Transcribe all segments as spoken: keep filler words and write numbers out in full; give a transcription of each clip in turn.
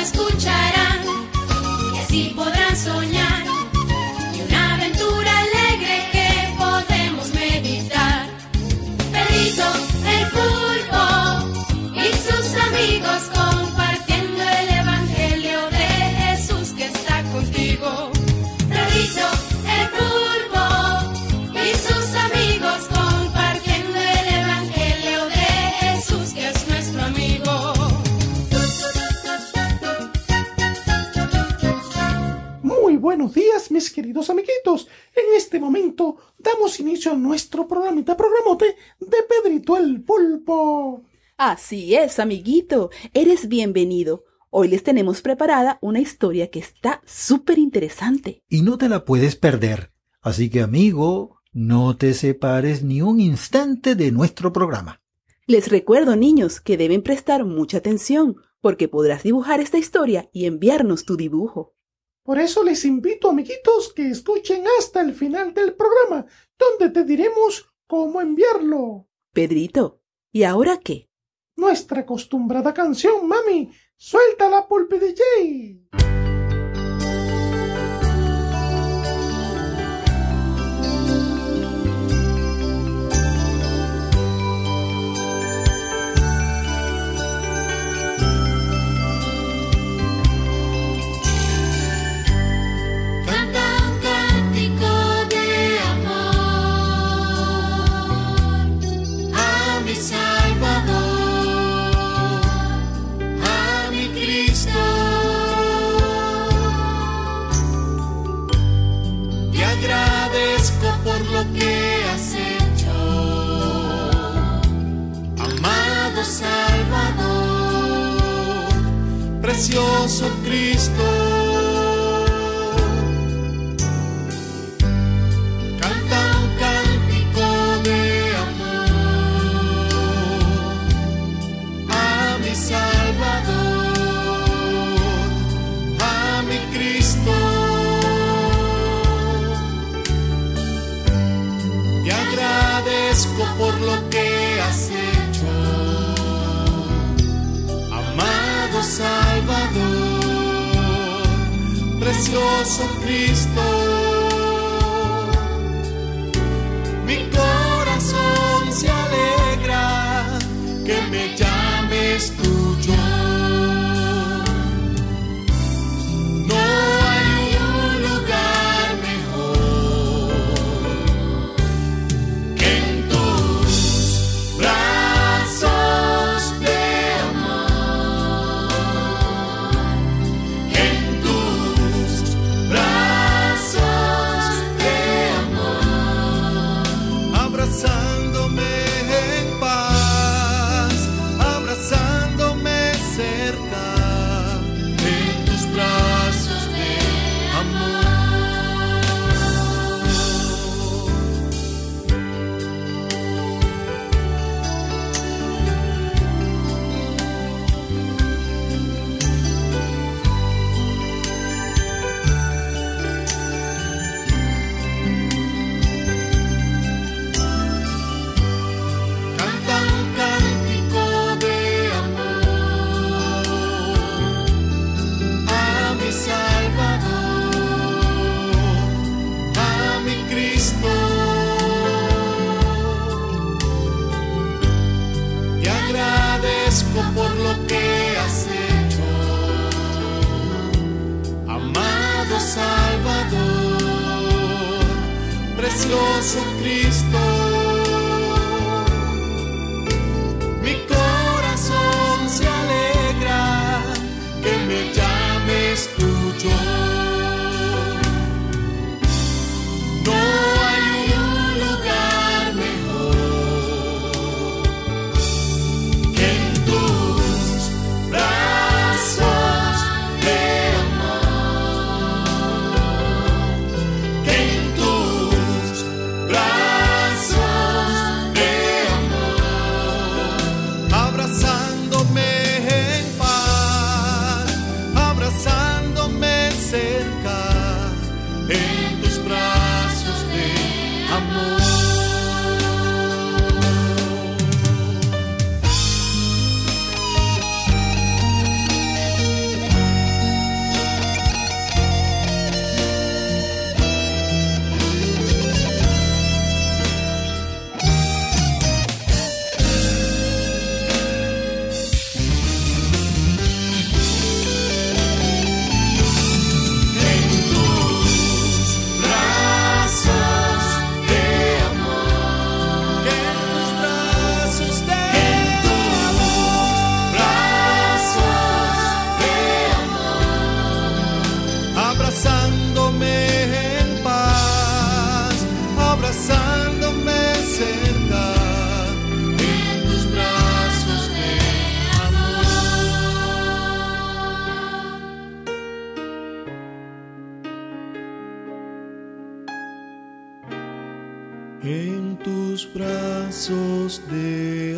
escucharán y así podrán soñar y una aventura alegre que podemos meditar. Pedrito el pulpo y sus amigos compartiendo el evangelio de Jesús que está contigo. Pedrito el pulpo y sus amigos compartiendo el evangelio de Jesús que es nuestro amigo. Muy buenos días, mis queridos amiguitos. En este momento damos inicio a nuestro programita programote de Pedrito el Pulpo. Así es, amiguito. Eres bienvenido. Hoy les tenemos preparada una historia que está súper interesante. Y no te la puedes perder. Así que, amigo, no te separes ni un instante de nuestro programa. Les recuerdo, niños, que deben prestar mucha atención, porque podrás dibujar esta historia y enviarnos tu dibujo. Por eso les invito, amiguitos, que escuchen hasta el final del programa, donde te diremos cómo enviarlo. Pedrito, ¿y ahora qué? Nuestra acostumbrada canción, mami. ¡Suéltala, Pulpi D J! Precioso Cristo, canta un cántico de amor a mi Salvador, a mi Cristo. Te agradezco por lo que has hecho, amado Salvador, precioso Cristo. Mi corazón se alegra que me llames tuyo. No hay un lugar mejor que en tus brazos de amor, que en tus brazos de amor, abrazándome en paz, abrazándome cerca, en tus brazos de amor. Canta un cántico de amor a mi Salvador, a mi Cristo. Te agradezco por lo que has hecho, amado Salvador, precioso Cristo. Mi corazón se alegra que me llames tuyo. No hay un lugar mejor que en tus brazos de amor, que en tus brazos de amor, abrazándome en paz, abrazándome cerca, en tus brazos de amor. en tus brazos de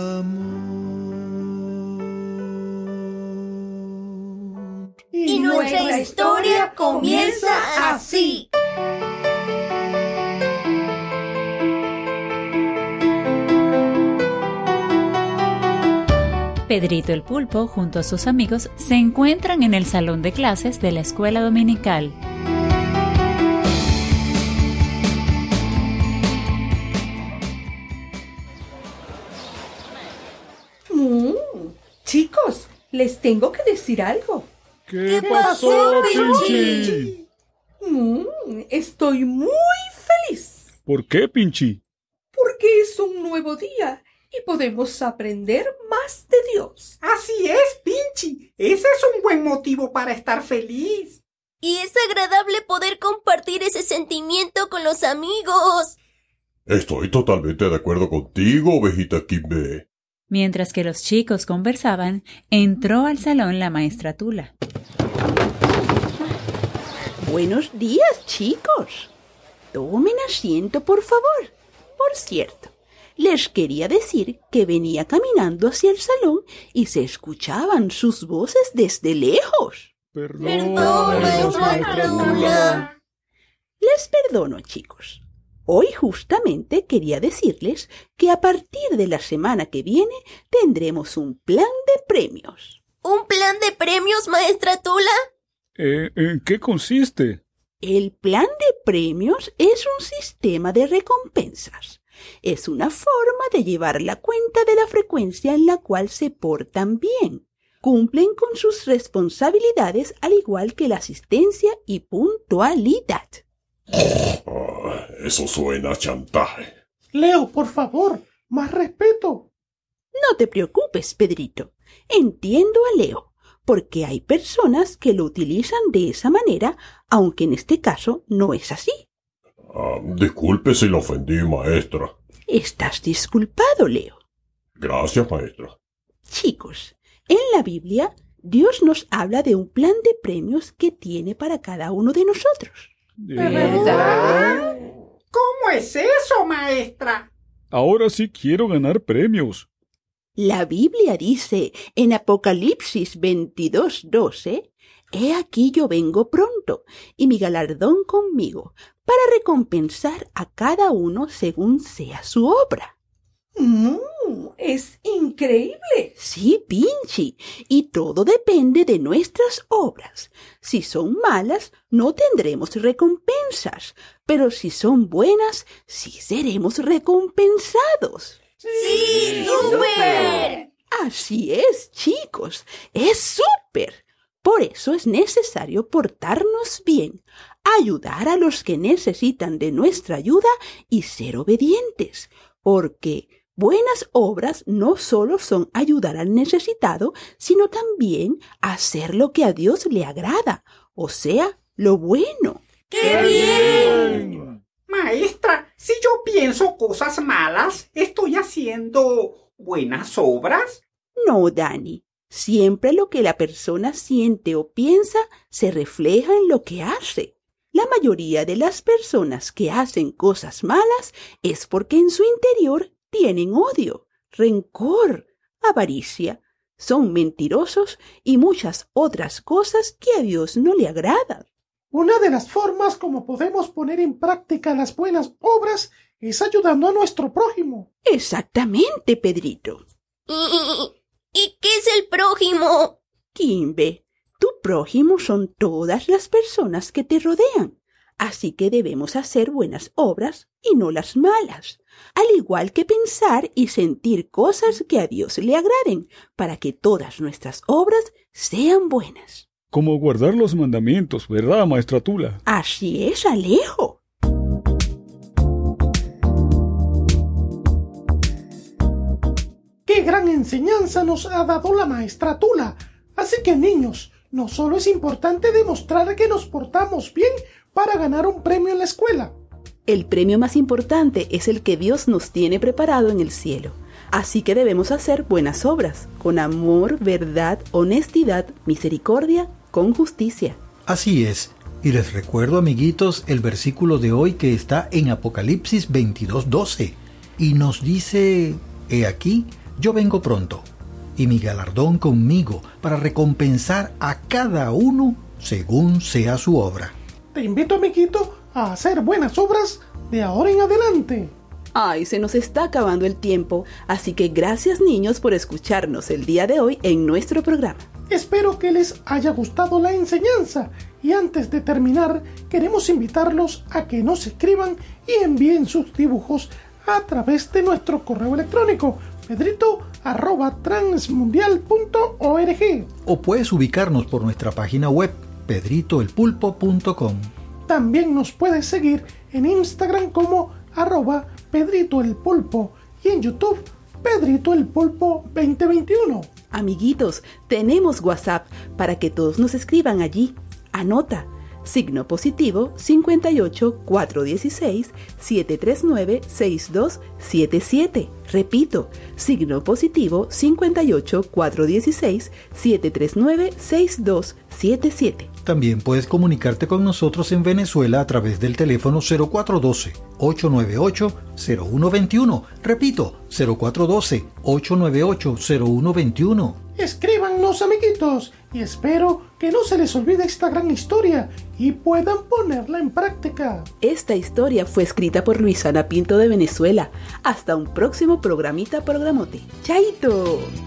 amor. Y nuestra historia comienza así. Pedrito el Pulpo, junto a sus amigos, se encuentran en el salón de clases de la escuela dominical. Mm, chicos, les tengo que decir algo. ¿Qué, ¿Qué pasó, Pinchi? Mm, estoy muy feliz. ¿Por qué, Pinchi? Porque es un nuevo día y podemos aprender más de Dios. Así es, Pinchi. Ese es un buen motivo para estar feliz. Y es agradable poder compartir ese sentimiento con los amigos. Estoy totalmente de acuerdo contigo, ovejita Kimbe. Mientras que los chicos conversaban, entró al salón la maestra Tula. Buenos días, chicos. Tomen asiento, por favor. Por cierto, les quería decir que venía caminando hacia el salón y se escuchaban sus voces desde lejos. Perdón, maestra Tula. Les perdono, chicos. Hoy justamente quería decirles que a partir de la semana que viene tendremos un plan de premios. ¿Un plan de premios, maestra Tula? Eh, ¿En qué consiste? El plan de premios es un sistema de recompensas. Es una forma de llevar la cuenta de la frecuencia en la cual se portan bien. Cumplen con sus responsabilidades al igual que la asistencia y puntualidad. Ah, eso suena a chantaje. Leo, por favor, más respeto. No te preocupes, Pedrito. Entiendo a Leo, porque hay personas que lo utilizan de esa manera, aunque en este caso no es así. Ah, disculpe si la ofendí, maestra. Estás disculpado, Leo. Gracias, maestra. Chicos, en la Biblia, Dios nos habla de un plan de premios que tiene para cada uno de nosotros. ¿Verdad? ¿Cómo es eso, maestra? Ahora sí quiero ganar premios. La Biblia dice en Apocalipsis veintidós doce, «He aquí yo vengo pronto, y mi galardón conmigo, para recompensar a cada uno según sea su obra». Mm, es increíble. Sí, Pinchi, y todo depende de nuestras obras. Si son malas, no tendremos recompensas, pero si son buenas, sí seremos recompensados. ¡Sí, súper! Así es, chicos, es súper. Por eso es necesario portarnos bien, ayudar a los que necesitan de nuestra ayuda y ser obedientes, porque buenas obras no solo son ayudar al necesitado, sino también hacer lo que a Dios le agrada, o sea, lo bueno. ¡Qué bien! Maestra, si yo pienso cosas malas, ¿estoy haciendo buenas obras? No, Dani. Siempre lo que la persona siente o piensa se refleja en lo que hace. La mayoría de las personas que hacen cosas malas es porque en su interior tienen odio, rencor, avaricia, son mentirosos y muchas otras cosas que a Dios no le agradan. Una de las formas como podemos poner en práctica las buenas obras es ayudando a nuestro prójimo. Exactamente, Pedrito. ¿Y, ¿Y qué es el prójimo? Kimbe, tu prójimo son todas las personas que te rodean. Así que debemos hacer buenas obras y no las malas, al igual que pensar y sentir cosas que a Dios le agraden, para que todas nuestras obras sean buenas. Como guardar los mandamientos, ¿verdad, maestra Tula? Así es, Alejo. ¡Qué gran enseñanza nos ha dado la maestra Tula! Así que, niños, no solo es importante demostrar que nos portamos bien para ganar un premio en la escuela. El premio más importante es el que Dios nos tiene preparado en el cielo. Así que debemos hacer buenas obras, con amor, verdad, honestidad, misericordia, con justicia. Así es, Y les recuerdo, amiguitos, el versículo de hoy que está en Apocalipsis veintidós doce. Y nos dice, he aquí, yo vengo pronto, y mi galardón conmigo, para recompensar a cada uno según sea su obra. Te invito, amiguito, a hacer buenas obras de ahora en adelante. Ay, se nos está acabando el tiempo, así que gracias, niños, por escucharnos el día de hoy en nuestro programa. Espero que les haya gustado la enseñanza y antes de terminar queremos invitarlos a que nos escriban y envíen sus dibujos a través de nuestro correo electrónico pedrito arroba transmundial punto org. O puedes ubicarnos por nuestra página web pedrito el pulpo punto com. También nos puedes seguir en Instagram como arroba Pedrito el Pulpo y en YouTube Pedrito el Pulpo veinte veintiuno. Amiguitos, tenemos WhatsApp para que todos nos escriban allí. Anota, signo positivo cincuenta y ocho, cuatrocientos dieciséis, setecientos treinta y nueve, sesenta y dos setenta y siete. Repito, signo positivo cincuenta y ocho, cuatrocientos dieciséis, setecientos treinta y nueve, sesenta y dos setenta y siete. También puedes comunicarte con nosotros en Venezuela a través del teléfono cero cuatro uno dos, ocho nueve ocho, cero uno dos uno. Repito, cero cuatro uno dos, ocho nueve ocho, cero uno dos uno. Escríbanos, amiguitos, y espero que no se les olvide esta gran historia y puedan ponerla en práctica. Esta historia fue escrita por Luisana Pinto de Venezuela. Hasta un próximo programita programote. ¡Chaito!